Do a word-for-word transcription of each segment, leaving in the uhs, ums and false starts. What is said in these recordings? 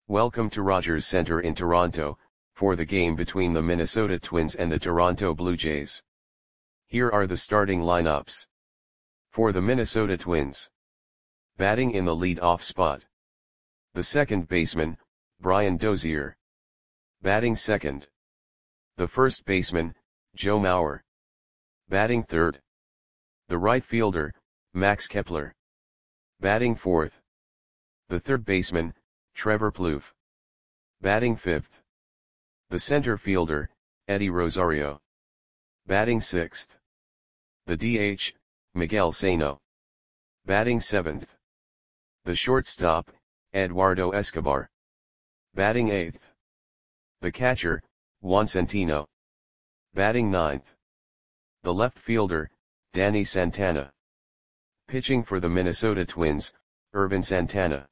Welcome to Rogers Centre in Toronto, for the game between the Minnesota Twins and the Toronto Blue Jays. Here are the starting lineups. For the Minnesota Twins. Batting in the lead-off spot. The second baseman, Brian Dozier. Batting second. The first baseman, Joe Mauer. Batting third. The right fielder, Max Kepler. Batting fourth. The third baseman, Trevor Plouffe. Batting fifth. The center fielder, Eddie Rosario. Batting sixth. The D H, Miguel Sano. Batting seventh. The shortstop, Eduardo Escobar. Batting eighth. The catcher, Juan Centino. Batting ninth. The left fielder, Danny Santana. Pitching for the Minnesota Twins, Ervin Santana.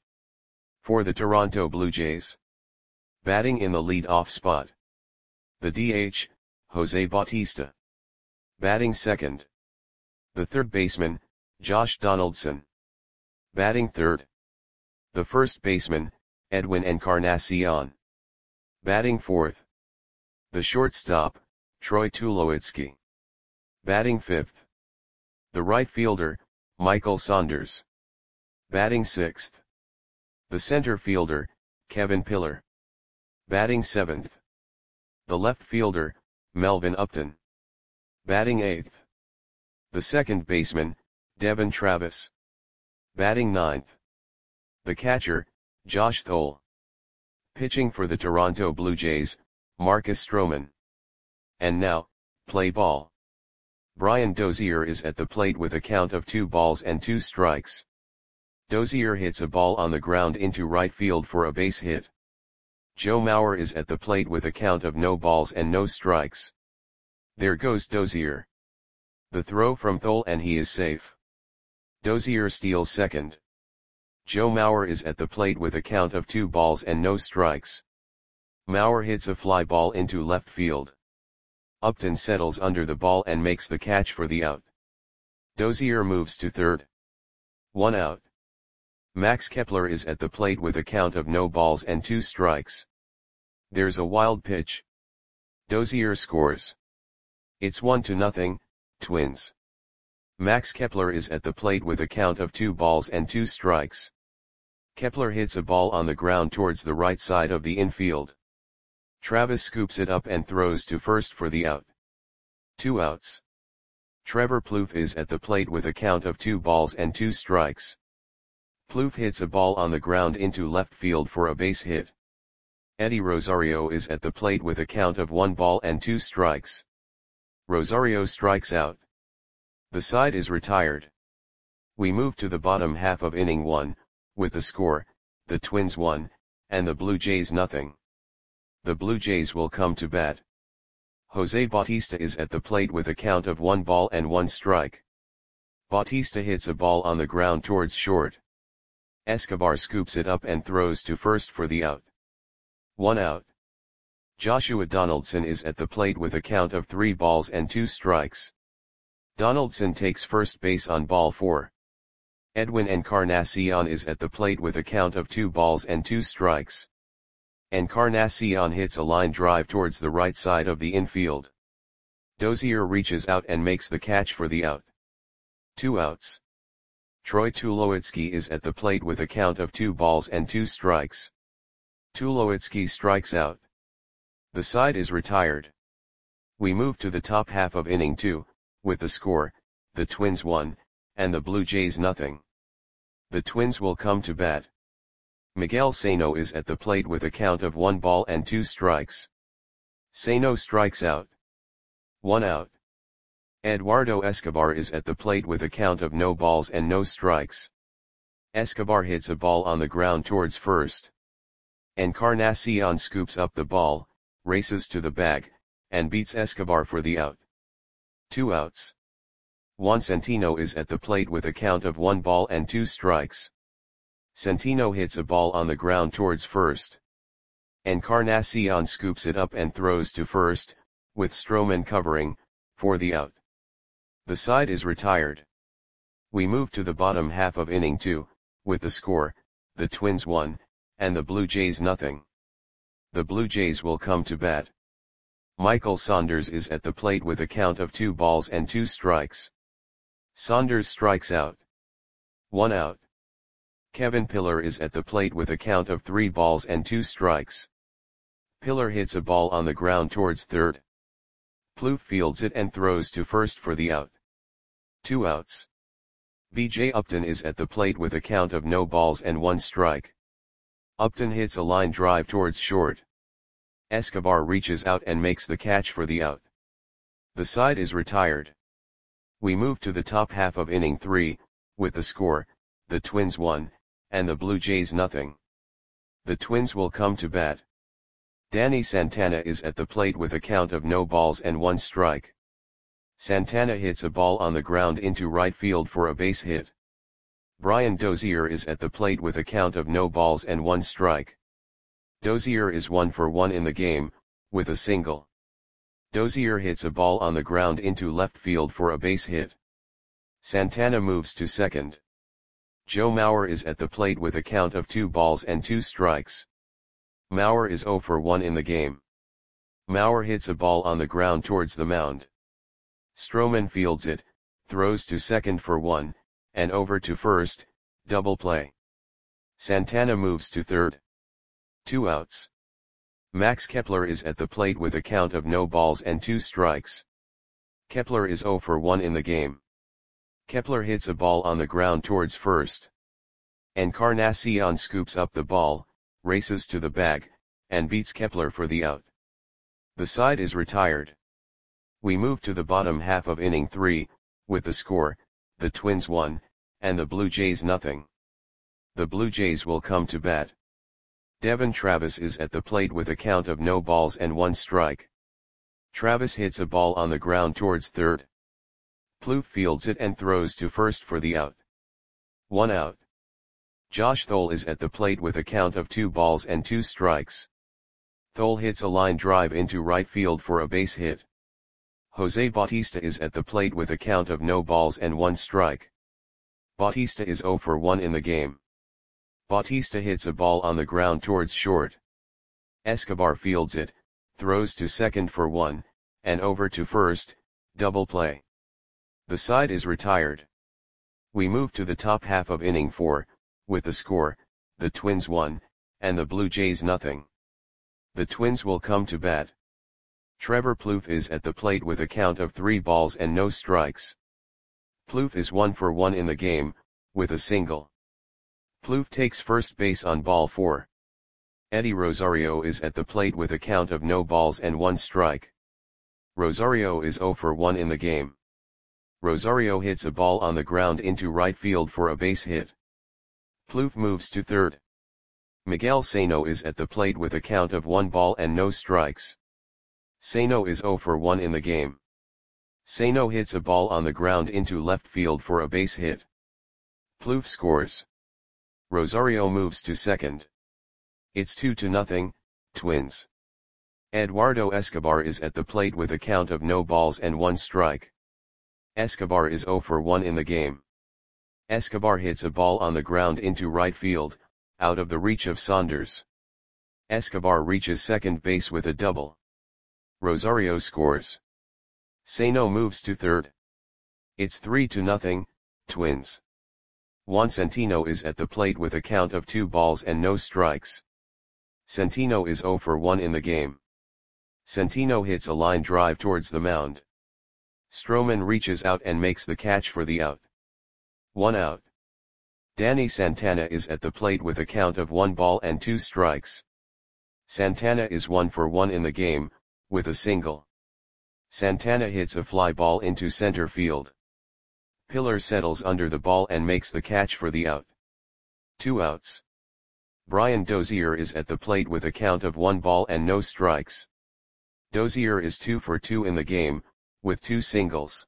For the Toronto Blue Jays. Batting in the lead-off spot. The D H, Jose Bautista. Batting second. The third baseman, Josh Donaldson. Batting third. The first baseman, Edwin Encarnacion. Batting fourth. The shortstop, Troy Tulowitzki. Batting fifth. The right fielder, Michael Saunders. Batting sixth. The center fielder, Kevin Pillar. Batting seventh. The left fielder, Melvin Upton. Batting eighth. The second baseman, Devon Travis. Batting ninth. The catcher, Josh Thole. Pitching for the Toronto Blue Jays, Marcus Stroman. And now, play ball. Brian Dozier is at the plate with a count of two balls and two strikes. Dozier hits a ball on the ground into right field for a base hit. Joe Mauer is at the plate with a count of no balls and no strikes. There goes Dozier. The throw from Thole and he is safe. Dozier steals second. Joe Mauer is at the plate with a count of two balls and no strikes. Mauer hits a fly ball into left field. Upton settles under the ball and makes the catch for the out. Dozier moves to third. One out. Max Kepler is at the plate with a count of no balls and two strikes. There's a wild pitch. Dozier scores. It's one to nothing, Twins. Max Kepler is at the plate with a count of two balls and two strikes. Kepler hits a ball on the ground towards the right side of the infield. Travis scoops it up and throws to first for the out. Two outs. Trevor Plouffe is at the plate with a count of two balls and two strikes. Plouffe hits a ball on the ground into left field for a base hit. Eddie Rosario is at the plate with a count of one ball and two strikes. Rosario strikes out. The side is retired. We move to the bottom half of inning one, with the score, the Twins one, and the Blue Jays nothing. The Blue Jays will come to bat. Jose Bautista is at the plate with a count of one ball and one strike. Bautista hits a ball on the ground towards short. Escobar scoops it up and throws to first for the out. One out. Joshua Donaldson is at the plate with a count of three balls and two strikes. Donaldson takes first base on ball four. Edwin Encarnacion is at the plate with a count of two balls and two strikes. Encarnacion hits a line drive towards the right side of the infield. Dozier reaches out and makes the catch for the out. Two outs. Troy Tulowitzki is at the plate with a count of two balls and two strikes. Tulowitzki strikes out. The side is retired. We move to the top half of inning two, with the score, the Twins one, and the Blue Jays nothing. The Twins will come to bat. Miguel Sano is at the plate with a count of one ball and two strikes. Sano strikes out. One out. Eduardo Escobar is at the plate with a count of no balls and no strikes. Escobar hits a ball on the ground towards first. Encarnacion scoops up the ball, races to the bag, and beats Escobar for the out. Two outs. Juan Centino is at the plate with a count of one ball and two strikes. Centino hits a ball on the ground towards first. Encarnacion scoops it up and throws to first, with Stroman covering, for the out. The side is retired. We move to the bottom half of inning two, with the score, the Twins one, and the Blue Jays nothing. The Blue Jays will come to bat. Michael Saunders is at the plate with a count of two balls and two strikes. Saunders strikes out. One out. Kevin Pillar is at the plate with a count of three balls and two strikes. Pillar hits a ball on the ground towards third. Plouffe fields it and throws to first for the out. Two outs. B J Upton is at the plate with a count of no balls and one strike. Upton hits a line drive towards short. Escobar reaches out and makes the catch for the out. The side is retired. We move to the top half of inning three, with the score, the Twins one, and the Blue Jays nothing. The Twins will come to bat. Danny Santana is at the plate with a count of no balls and one strike. Santana hits a ball on the ground into right field for a base hit. Brian Dozier is at the plate with a count of no balls and one strike. Dozier is one for one in the game, with a single. Dozier hits a ball on the ground into left field for a base hit. Santana moves to second. Joe Mauer is at the plate with a count of two balls and two strikes. Mauer is zero for one in the game. Mauer hits a ball on the ground towards the mound. Stroman fields it, throws to second for one, and over to first, double play. Santana moves to third. Two outs. Max Kepler is at the plate with a count of no balls and two strikes. Kepler is zero for one in the game. Kepler hits a ball on the ground towards first. Encarnacion scoops up the ball, races to the bag, and beats Kepler for the out. The side is retired. We move to the bottom half of inning three, with the score, the Twins one, and the Blue Jays nothing. The Blue Jays will come to bat. Devon Travis is at the plate with a count of no balls and one strike. Travis hits a ball on the ground towards third. Plouffe fields it and throws to first for the out. One out. Josh Thole is at the plate with a count of two balls and two strikes. Thole hits a line drive into right field for a base hit. Jose Bautista is at the plate with a count of no balls and one strike. Bautista is zero for one in the game. Bautista hits a ball on the ground towards short. Escobar fields it, throws to second for one, and over to first, double play. The side is retired. We move to the top half of inning four, with the score, the Twins one, and the Blue Jays nothing. The Twins will come to bat. Trevor Plouffe is at the plate with a count of three balls and no strikes. Plouffe is one for one in the game, with a single. Plouffe takes first base on ball four. Eddie Rosario is at the plate with a count of no balls and one strike. Rosario is zero for one in the game. Rosario hits a ball on the ground into right field for a base hit. Plouffe moves to third. Miguel Sano is at the plate with a count of one ball and no strikes. Sano is zero for one in the game. Sano hits a ball on the ground into left field for a base hit. Plouffe scores. Rosario moves to second. It's two to nothing, Twins. Eduardo Escobar is at the plate with a count of no balls and one strike. Escobar is zero for one in the game. Escobar hits a ball on the ground into right field, out of the reach of Saunders. Escobar reaches second base with a double. Rosario scores. Sano moves to third. It's three to nothing, Twins. Juan Centino is at the plate with a count of two balls and no strikes. Centino is zero for one in the game. Centino hits a line drive towards the mound. Stroman reaches out and makes the catch for the out. One out. Danny Santana is at the plate with a count of one ball and two strikes. Santana is one for one in the game, with a single. Santana hits a fly ball into center field. Pillar settles under the ball and makes the catch for the out. Two outs. Brian Dozier is at the plate with a count of one ball and no strikes. Dozier is two for two in the game, with two singles.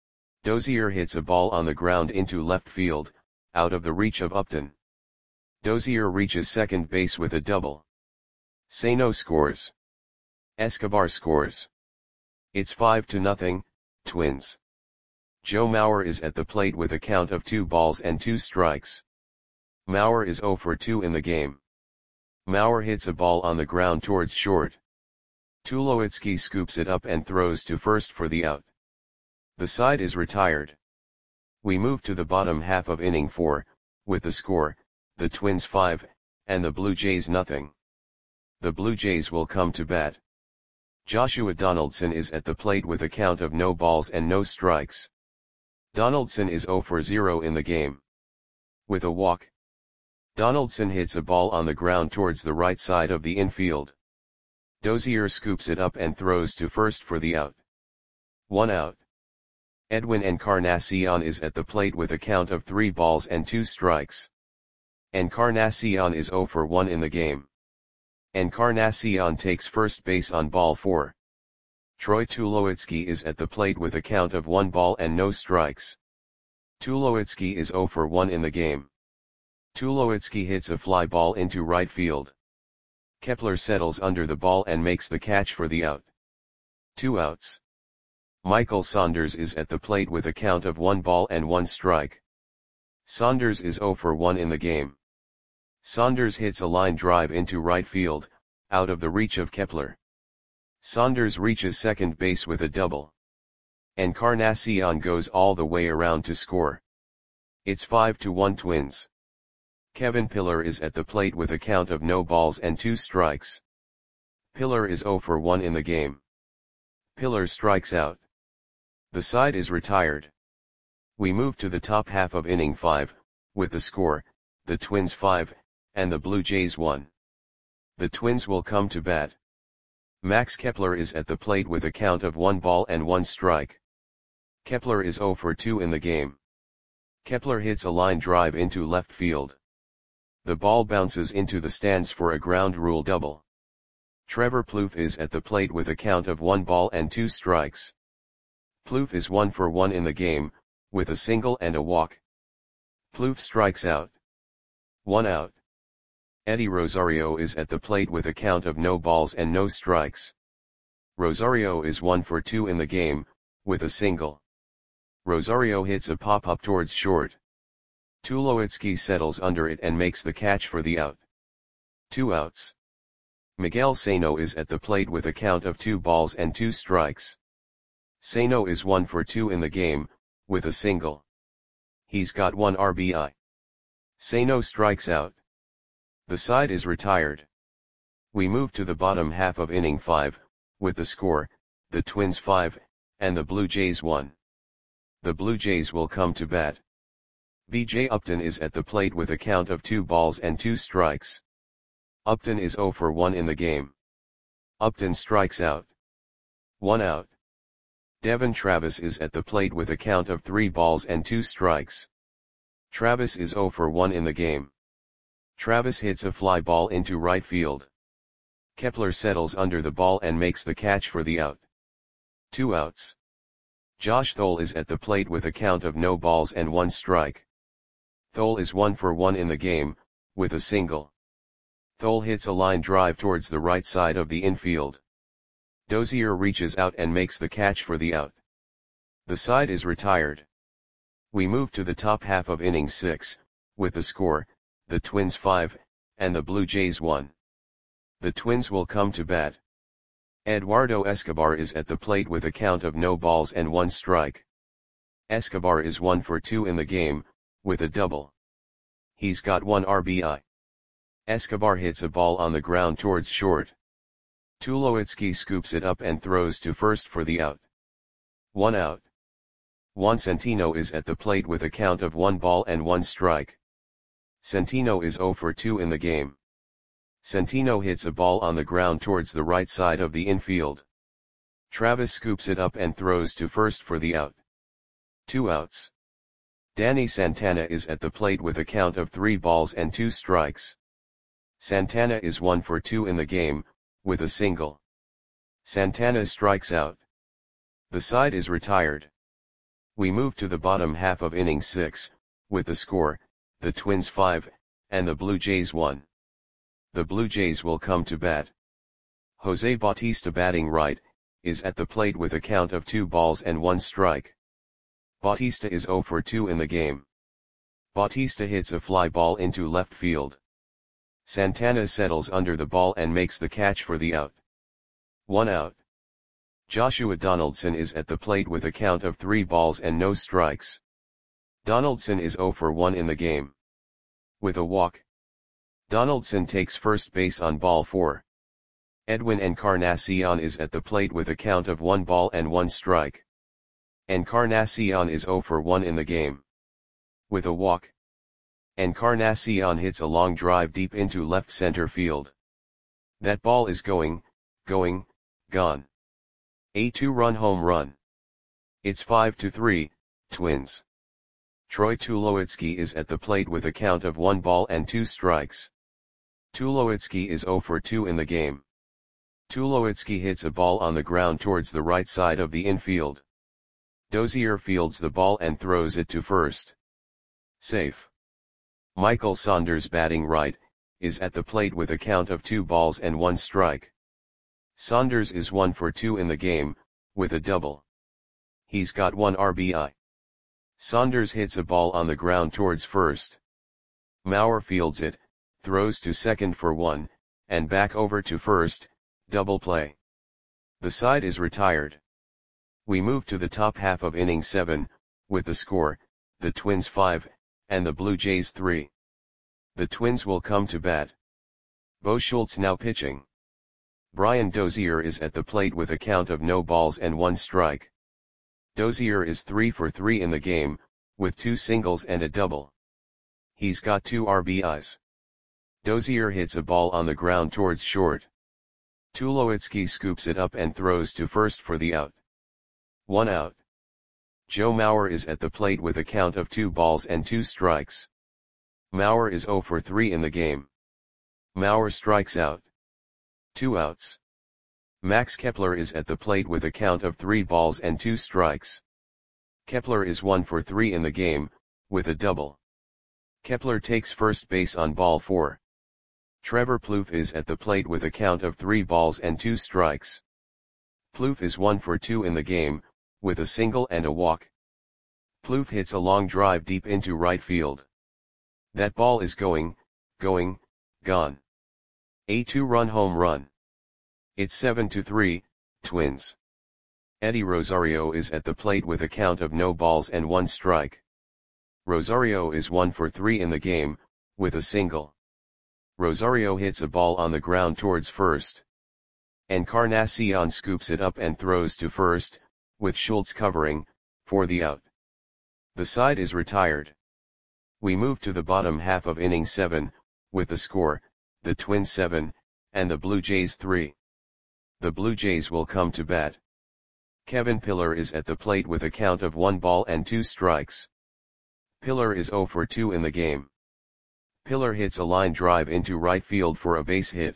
Dozier hits a ball on the ground into left field, out of the reach of Upton. Dozier reaches second base with a double. Sano scores. Escobar scores. It's five to nothing, Twins. Joe Mauer is at the plate with a count of two balls and two strikes. Mauer is zero for two in the game. Maurer hits a ball on the ground towards short. Tulowitzki scoops it up and throws to first for the out. The side is retired. We move to the bottom half of inning four, with the score, the Twins five, and the Blue Jays nothing. The Blue Jays will come to bat. Joshua Donaldson is at the plate with a count of no balls and no strikes. Donaldson is zero for zero in the game. With a walk, Donaldson hits a ball on the ground towards the right side of the infield. Dozier scoops it up and throws to first for the out. One out. Edwin Encarnacion is at the plate with a count of three balls and two strikes. Encarnacion is zero for one in the game. Encarnacion takes first base on ball four. Troy Tulowitzki is at the plate with a count of one ball and no strikes. Tulowitzki is zero for one in the game. Tulowitzki hits a fly ball into right field. Kepler settles under the ball and makes the catch for the out. Two outs. Michael Saunders is at the plate with a count of one ball and one strike. Saunders is zero for one in the game. Saunders hits a line drive into right field, out of the reach of Kepler. Saunders reaches second base with a double. Encarnacion goes all the way around to score. It's five to one Twins. Kevin Pillar is at the plate with a count of no balls and two strikes. Pillar is zero for one in the game. Pillar strikes out. The side is retired. We move to the top half of inning five, with the score, the Twins five, and the Blue Jays one. The Twins will come to bat. Max Kepler is at the plate with a count of one ball and one strike. Kepler is zero for two in the game. Kepler hits a line drive into left field. The ball bounces into the stands for a ground rule double. Trevor Plouffe is at the plate with a count of one ball and two strikes. Plouffe is one for one in the game, with a single and a walk. Plouffe strikes out. One out. Eddie Rosario is at the plate with a count of no balls and no strikes. Rosario is one for two in the game, with a single. Rosario hits a pop-up towards short. Tulowitzki settles under it and makes the catch for the out. Two outs. Miguel Sano is at the plate with a count of two balls and two strikes. Sano is one for two in the game, with a single. He's got one R B I. Sano strikes out. The side is retired. We move to the bottom half of inning five, with the score, the Twins five, and the Blue Jays one. The Blue Jays will come to bat. B J Upton is at the plate with a count of two balls and two strikes. Upton is zero for one in the game. Upton strikes out. One out. Devon Travis is at the plate with a count of three balls and two strikes. Travis is zero for one in the game. Travis hits a fly ball into right field. Kepler settles under the ball and makes the catch for the out. Two outs. Josh Thole is at the plate with a count of no balls and one strike. Thole is one for one in the game, with a single. Thole hits a line drive towards the right side of the infield. Dozier reaches out and makes the catch for the out. The side is retired. We move to the top half of inning six, with the score, the Twins five, and the Blue Jays one. The Twins will come to bat. Eduardo Escobar is at the plate with a count of no balls and one strike. Escobar is one for two in the game, with a double. He's got one R B I. Escobar hits a ball on the ground towards short. Tulowitzki scoops it up and throws to first for the out. One out. Juan Centino is at the plate with a count of one ball and one strike. Centino is zero for two in the game. Centino hits a ball on the ground towards the right side of the infield. Travis scoops it up and throws to first for the out. Two outs. Danny Santana is at the plate with a count of three balls and two strikes. Santana is one for two in the game, with a single. Santana strikes out. The side is retired. We move to the bottom half of inning six, with the score, the Twins five, and the Blue Jays one. The Blue Jays will come to bat. Jose Bautista, batting right, is at the plate with a count of two balls and one strike. Bautista is zero for two in the game. Bautista hits a fly ball into left field. Santana settles under the ball and makes the catch for the out. One out. Joshua Donaldson is at the plate with a count of three balls and no strikes. Donaldson is zero for one in the game. With a walk, Donaldson takes first base on ball four. Edwin Encarnacion is at the plate with a count of one ball and one strike. Encarnacion is zero for one in the game. With a walk, Encarnacion hits a long drive deep into left center field. That ball is going, going, gone. A two-run home run. It's five to three, Twins. Troy Tulowitzki is at the plate with a count of one ball and two strikes. Tulowitzki is zero for two in the game. Tulowitzki hits a ball on the ground towards the right side of the infield. Dozier fields the ball and throws it to first. Safe. Michael Saunders, batting right, is at the plate with a count of two balls and one strike. Saunders is one for two in the game, with a double. He's got one R B I. Saunders hits a ball on the ground towards first. Mauer fields it, throws to second for one, and back over to first, double play. The side is retired. We move to the top half of inning seven, with the score, the Twins five, and the Blue Jays three. The Twins will come to bat. Bo Schultz now pitching. Brian Dozier is at the plate with a count of no balls and one strike. Dozier is three for three in the game, with two singles and a double. He's got two R B Is. Dozier hits a ball on the ground towards short. Tulowitzki scoops it up and throws to first for the out. One out. Joe Mauer is at the plate with a count of two balls and two strikes. Mauer is zero for three in the game. Mauer strikes out. Two outs. Max Kepler is at the plate with a count of three balls and two strikes. Kepler is one for three in the game, with a double. Kepler takes first base on ball four. Trevor Plouffe is at the plate with a count of three balls and two strikes. Plouffe is one for two in the game, with a single and a walk. Plouffe hits a long drive deep into right field. That ball is going, going, gone. A two-run home run. It's seven to three, Twins. Eddie Rosario is at the plate with a count of no balls and one strike. Rosario is one for three in the game, with a single. Rosario hits a ball on the ground towards first. Encarnacion scoops it up and throws to first, with Schultz covering, for the out. The side is retired. We move to the bottom half of inning seven, with the score, the Twins seven, and the Blue Jays three. The Blue Jays will come to bat. Kevin Pillar is at the plate with a count of one ball and two strikes. Pillar is zero for two in the game. Pillar hits a line drive into right field for a base hit.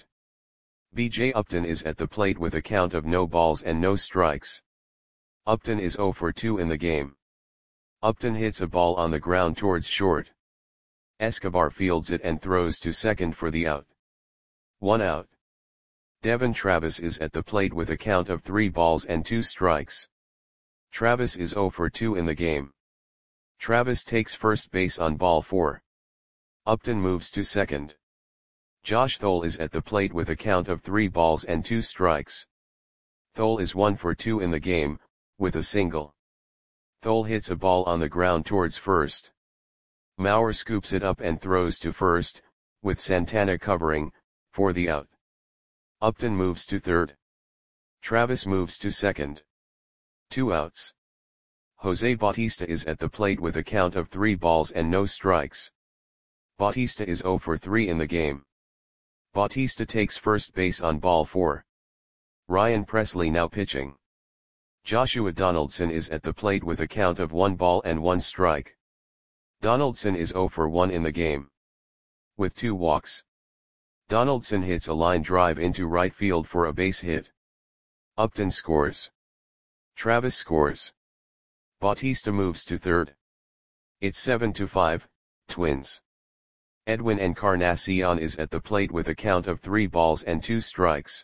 B J Upton is at the plate with a count of no balls and no strikes. Upton is zero for two in the game. Upton hits a ball on the ground towards short. Escobar fields it and throws to second for the out. One out. Devon Travis is at the plate with a count of three balls and two strikes. Travis is zero for two in the game. Travis takes first base on ball four. Upton moves to second. Josh Thole is at the plate with a count of three balls and two strikes. Thole is one for two in the game, with a single. Thole hits a ball on the ground towards first. Mauer scoops it up and throws to first, with Santana covering, for the out. Upton moves to third. Travis moves to second. Two outs. Jose Bautista is at the plate with a count of three balls and no strikes. Bautista is zero for three in the game. Bautista takes first base on ball four. Ryan Presley now pitching. Joshua Donaldson is at the plate with a count of one ball and one strike. Donaldson is zero for one in the game. With two walks. Donaldson hits a line drive into right field for a base hit. Upton scores. Travis scores. Bautista moves to third. It's seven to five, Twins. Edwin Encarnacion is at the plate with a count of three balls and two strikes.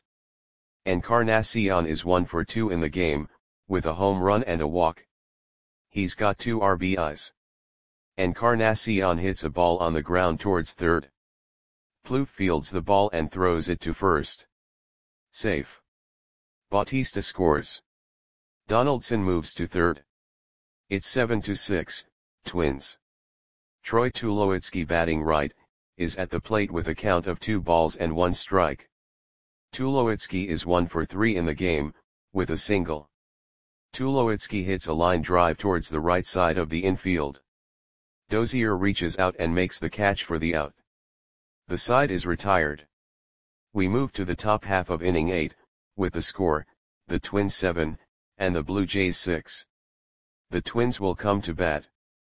Encarnacion is one for two in the game, with a home run and a walk. He's got two R B Is. Encarnacion hits a ball on the ground towards third. Plouffe fields the ball and throws it to first. Safe. Bautista scores. Donaldson moves to third. It's seven to six, Twins. Troy Tulowitzki, batting right, is at the plate with a count of two balls and one strike. Tulowitzki is one for three in the game, with a single. Tulowitzki hits a line drive towards the right side of the infield. Dozier reaches out and makes the catch for the out. The side is retired. We move to the top half of inning eight, with the score, the Twins seven, and the Blue Jays six. The Twins will come to bat.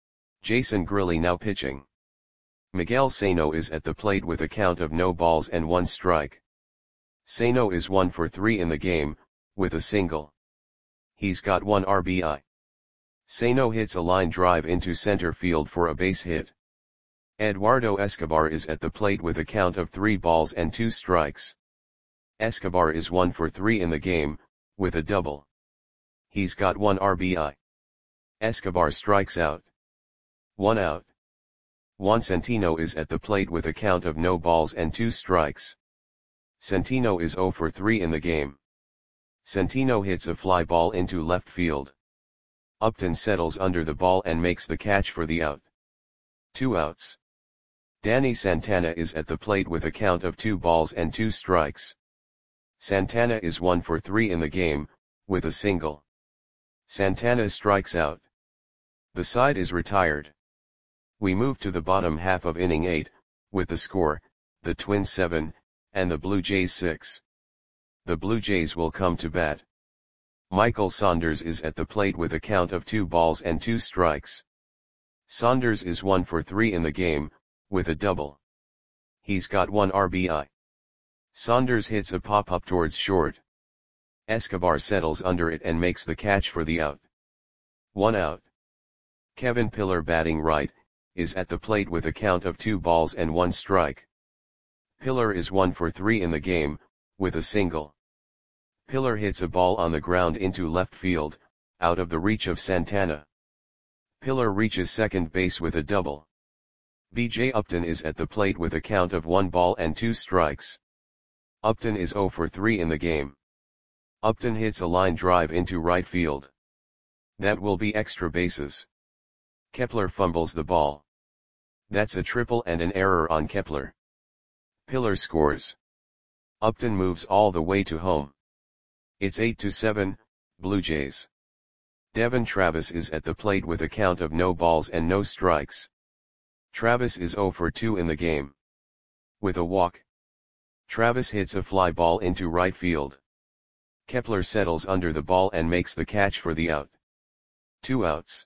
Jason Grilli now pitching. Miguel Sano is at the plate with a count of no balls and one strike. Sano is one for three in the game, with a single. He's got one R B I. Sano hits a line drive into center field for a base hit. Eduardo Escobar is at the plate with a count of three balls and two strikes. Escobar is one for three in the game, with a double. He's got one R B I. Escobar strikes out. One out. Juan Centino is at the plate with a count of no balls and two strikes. Centino is zero for three in the game. Centino hits a fly ball into left field. Upton settles under the ball and makes the catch for the out. Two outs. Danny Santana is at the plate with a count of two balls and two strikes. Santana is one for three in the game, with a single. Santana strikes out. The side is retired. We move to the bottom half of inning eight, with the score, the Twins seven, and the Blue Jays six. The Blue Jays will come to bat. Michael Saunders is at the plate with a count of two balls and two strikes. Saunders is one for three in the game, with a double. He's got one R B I. Saunders hits a pop-up towards short. Escobar settles under it and makes the catch for the out. One out. Kevin Pillar, batting right, is at the plate with a count of two balls and one strike. Pillar is one for three in the game, with a single. Pillar hits a ball on the ground into left field, out of the reach of Santana. Pillar reaches second base with a double. B J Upton is at the plate with a count of one ball and two strikes. Upton is zero for three in the game. Upton hits a line drive into right field. That will be extra bases. Kepler fumbles the ball. That's a triple and an error on Kepler. Pillar scores. Upton moves all the way to home. It's eight to seven, Blue Jays. Devon Travis is at the plate with a count of no balls and no strikes. Travis is zero for two in the game. With a walk. Travis hits a fly ball into right field. Kepler settles under the ball and makes the catch for the out. Two outs.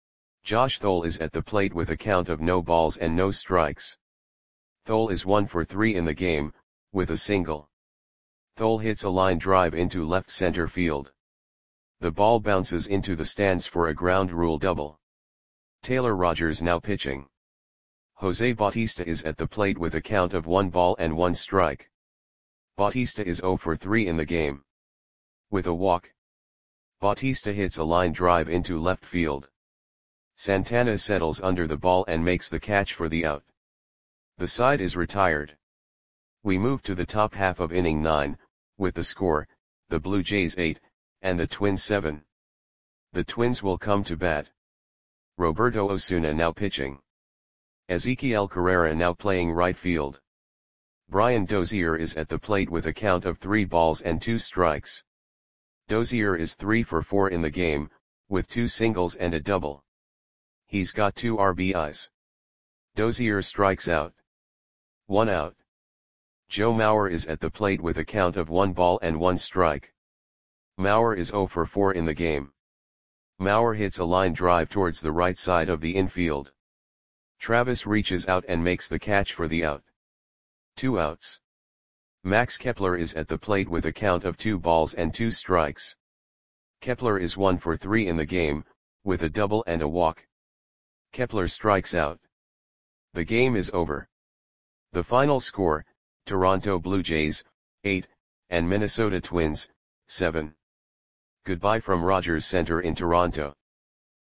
Josh Thole is at the plate with a count of no balls and no strikes. Thole is one for three in the game, with a single. Thole hits a line drive into left center field. The ball bounces into the stands for a ground rule double. Taylor Rogers now pitching. Jose Bautista is at the plate with a count of one ball and one strike. Bautista is zero for three in the game. With a walk. Bautista hits a line drive into left field. Santana settles under the ball and makes the catch for the out. The side is retired. We move to the top half of inning nine, with the score, the Blue Jays eight, and the Twins seven. The Twins will come to bat. Roberto Osuna now pitching. Ezequiel Carrera now playing right field. Brian Dozier is at the plate with a count of three balls and two strikes. Dozier is three for four in the game, with two singles and a double. He's got two R B Is. Dozier strikes out. One out. Joe Mauer is at the plate with a count of one ball and one strike. Mauer is zero for four in the game. Mauer hits a line drive towards the right side of the infield. Travis reaches out and makes the catch for the out. Two outs. Max Kepler is at the plate with a count of two balls and two strikes. Kepler is one for three in the game, with a double and a walk. Kepler strikes out. The game is over. The final score, Toronto Blue Jays, eight, and Minnesota Twins, seven. Goodbye from Rogers Center in Toronto.